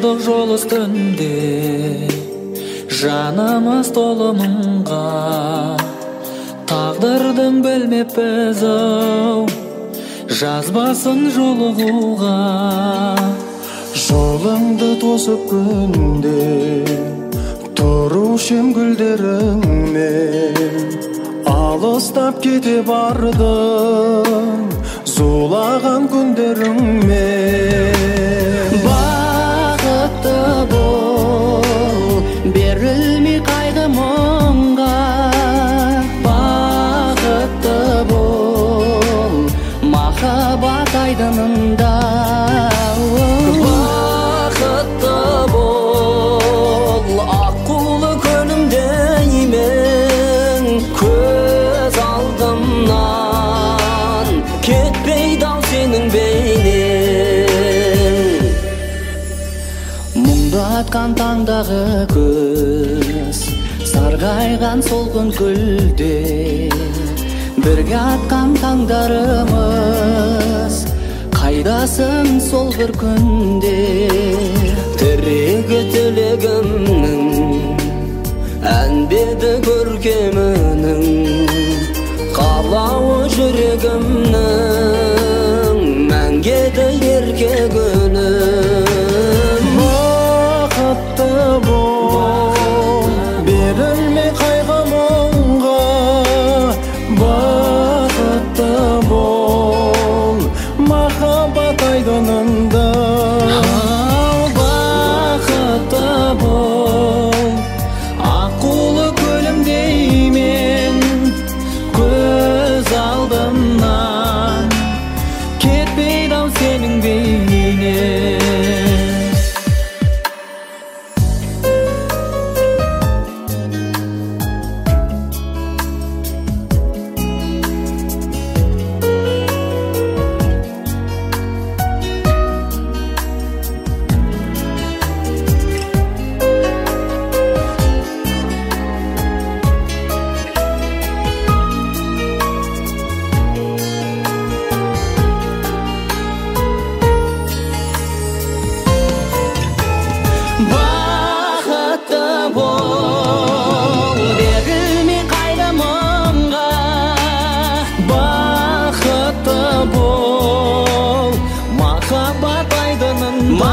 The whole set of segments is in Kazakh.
болдық жол үстінде, жанымыз толы мұңға. Тағдырдың білмеппіз ау, жазбасын жолығуға. Жолыңды тосып күнде, тұрушым гүлдеріңмен. Алыстап кете бардың, зулаған күндеріңмен. Бақытты бол, берілмей қайғы мұңға. Бақытты бол, махаббат айдынында. Бақытты бол, аққулы күнімдеймін. Көз алдымнан кетпейді ау сенің бейнең. Мұңды атқан таңдағы көз, сарғайған сол күн күлде. Бірге атқан таңдарымыз, қайдасың сол бір күнде. Тірегі тілегімнің, әнбеді көркемінің. Қалауы жүрегімнің, мәңгеді ерке гүлім. Бақытты бол, берілмей қайғы мұңға. Бақытты бол, махаббат айдынында. Бақытты бол, аққулы көлімдеймін. Көз алдымнан кетпейді ау сенің бейнең. Бақытты бол, берілмей қайғы мұңға. Бақытты бол, махаббат айдынында.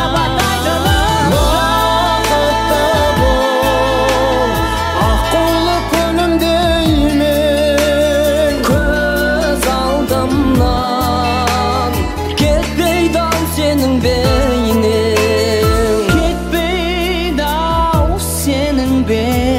Бақытты бол, Аққулы күнімдеймін. көз алдымнан кетпейді ау сенің бейнең. Кетпейді ау сенің бейнең.